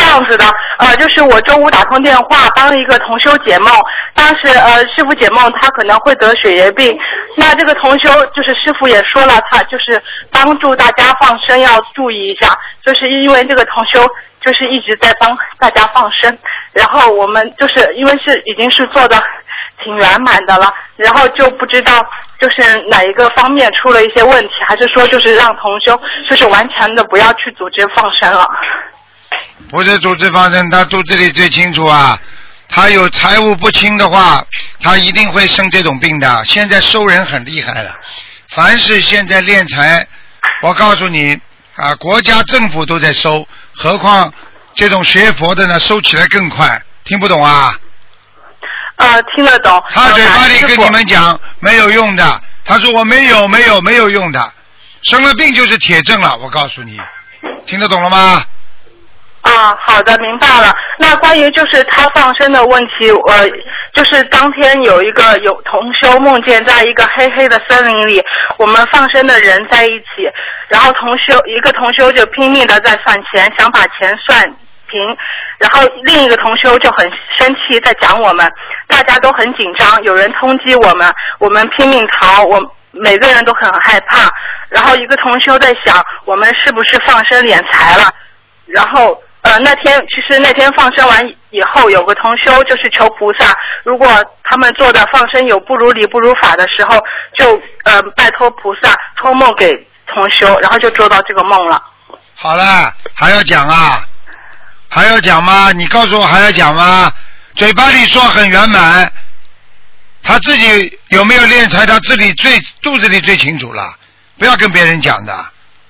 样子的，就是我周五打通电话帮一个同修解梦，当时师傅解梦他可能会得血液病，那这个同修就是师傅也说了，他就是帮助大家放生要注意一下，就是因为这个同修就是一直在帮大家放生，然后我们就是因为已经是做的挺圆满的了，然后就不知道就是哪一个方面出了一些问题，还是说就是让同修就是完全的不要去组织放生了。 不是组织放生，他肚子里最清楚啊，他有财务不清的话，他一定会生这种病的。现在收人很厉害了，凡是现在敛财，我告诉你啊，国家政府都在收，何况这种学佛的呢，收起来更快。听不懂啊？ 听得懂。 他嘴巴里跟你们讲没有用的，他说我没有用的，生了病就是铁证了，我告诉你，听得懂了吗？ 好的，明白了。那关于就是他放生的问题，就是当天有同修梦见在一个黑黑的森林里，我们放生的人在一起，然后一个同修就拼命的在算钱，想把钱算平，然后另一个同修就很生气在讲我们，大家都很紧张，有人通缉我们拼命逃，每个人都很害怕，然后一个同修在想我们是不是放生敛财了，然后其实那天放生完以后，有个同修就是求菩萨，如果他们做的放生有不如理不如法的时候，就拜托菩萨托梦给同修，然后就做到这个梦了。 好了，还要讲啊？还要讲吗？你告诉我还要讲吗？嘴巴里说很圆满，他自己有没有敛财，他自己肚子里最清楚了，不要跟别人讲的。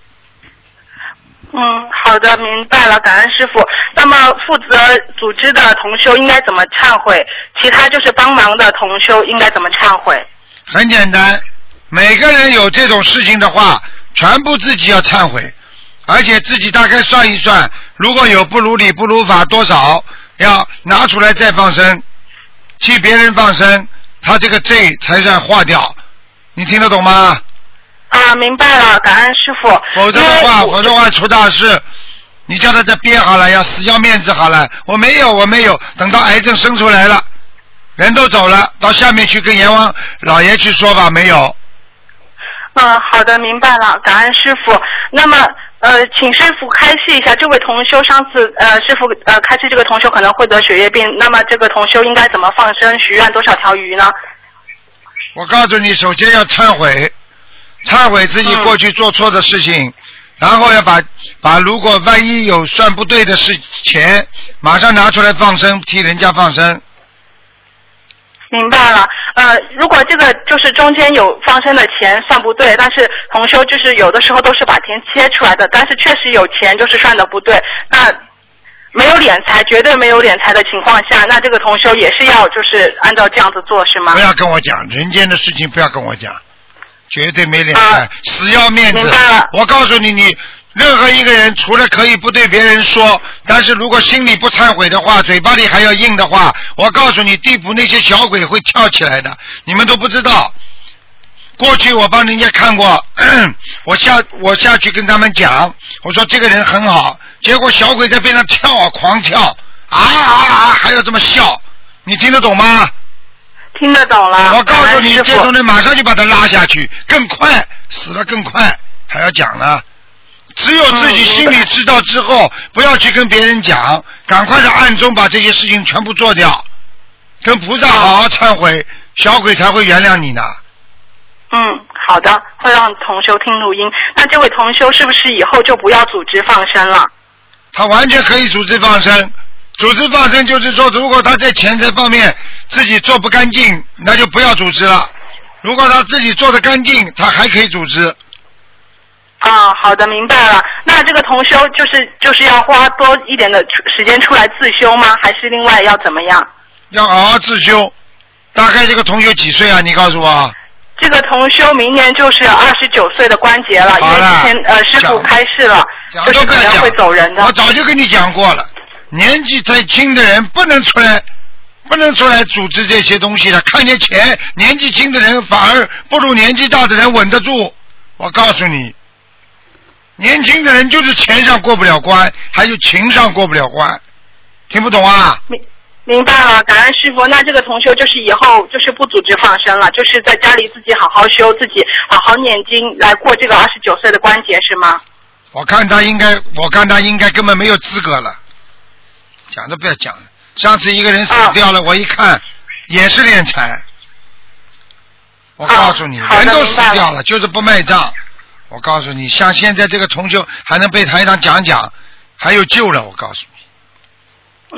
好的，明白了，感恩师傅。那么负责组织的同修应该怎么忏悔？其他就是帮忙的同修应该怎么忏悔？ 很简单，每个人有这种事情的话，全部自己要忏悔，而且自己大概算一算，如果有不如理不如法多少，要拿出来再放生，替别人放生，他这个罪才算化掉。你听得懂吗？ 明白了，感恩师傅。 否则的话出大事，你叫他再憋好了，要死要面子好了，我没有，等到癌症生出来了，人都走了，到下面去跟阎王老爷去说吧，没有。 好的，明白了，感恩师傅。那么请师傅开示一下，这位同修上次师傅开示这个同修可能会得血液病，那么这个同修应该怎么放生许愿多少条鱼呢？ 我告诉你，首先要忏悔自己过去做错的事情，然后要把如果万一有算不对的钱，马上拿出来放生，替人家放生。 明白了。如果这个就是中间有放生的钱算不对，但是同修就是有的时候都是把钱切出来的，但是确实有钱就是算的不对，那没有敛财，绝对没有敛财的情况下，那这个同修也是要就是按照这样子做是吗？ 不要跟我讲人间的事情，不要跟我讲，绝对没敛财，死要面子。我告诉你任何一个人除了可以不对别人说，但是如果心里不忏悔的话，嘴巴里还要硬的话，我告诉你，地府那些小鬼会跳起来的，你们都不知道。过去我帮人家看过，我下去跟他们讲，我说这个人很好，结果小鬼在边上跳狂跳，还要这么笑，你听得懂吗？ 听得懂了。 我告诉你，这种人马上就把他拉下去，更快，死了更快，还要讲呢。只有自己心里知道之后，不要去跟别人讲，赶快在暗中把这些事情全部做掉，跟菩萨好好忏悔，小鬼才会原谅你呢。 好的，会让同修听录音。那这位同修是不是以后就不要组织放生了？ 他完全可以组织放生，组织放生就是说，如果他在钱财方面自己做不干净，那就不要组织了。如果他自己做得干净，他还可以组织。 好的，明白了。那这个同修就是要花多一点的时间出来自修吗？还是另外要怎么样？ 要好好自修。大概这个同学几岁啊？你告诉我。 这个同修明年就是29岁的关节了，因为之前师傅开示了，就是可能会走人的。 我早就跟你讲过了，年纪太轻的人不能出来组织这些东西的。看见钱，年纪轻的人反而不如年纪大的人稳得住。我告诉你，年轻的人就是钱上过不了关，还有情上过不了关。 听不懂啊？ 明白了，感恩师傅。那这个同修就是以后就是不组织放生了，就是在家里自己好好修，自己好好念经来过这个29岁的关节是吗？ 我看他应该根本没有资格了，讲都不要讲了。上次一个人死掉了，我一看也是敛财。我告诉你，人都死掉了，就是不卖账。我告诉你，像现在这个同修还能被台上讲，还有救了。我告诉你。